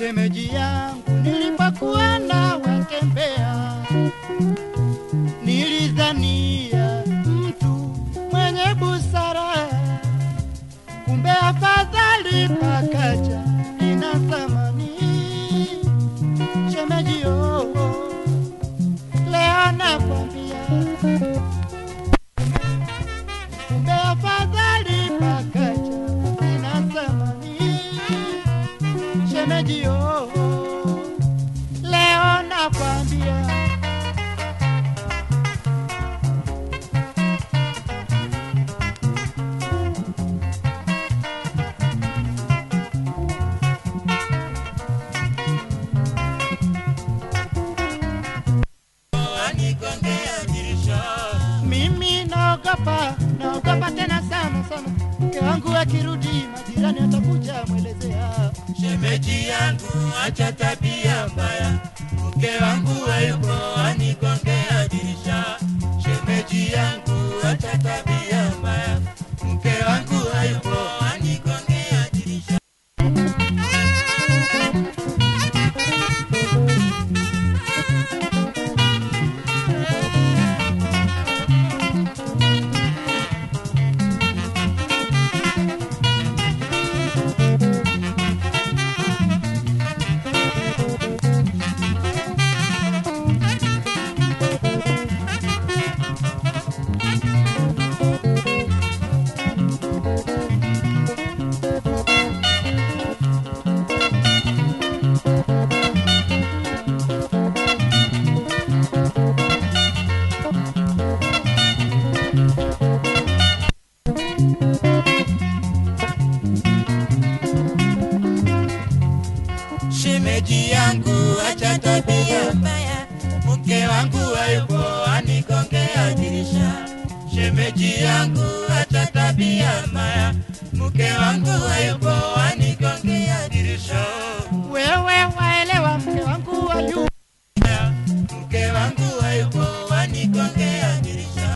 shemeji yangu nilipokuwa nawe Mbeya, nilizania mtu mwenye busara, kumbe afadhali pakaja ina thamani. Shemeji leo nakwambia, kumbe afadhali pakaja ina thamani. Shemeji leo nakwambia, mimi naogopa tena sana. Mke wangu akirudi majirani atakuja mwelezea. Shemeji yangu acha tabia mbaya, mke wangu hayupo anikongea dirisha. Shemeji yangu acha tabia mbaya, mke wangu hayupo anikongea dirisha. Shemeji yangu acha tabia mbaya, mke wangu hayupo anikongea dirisha. Shemeji yangu acha tabia mbaya, mke wangu hayupo anikongea dirisha.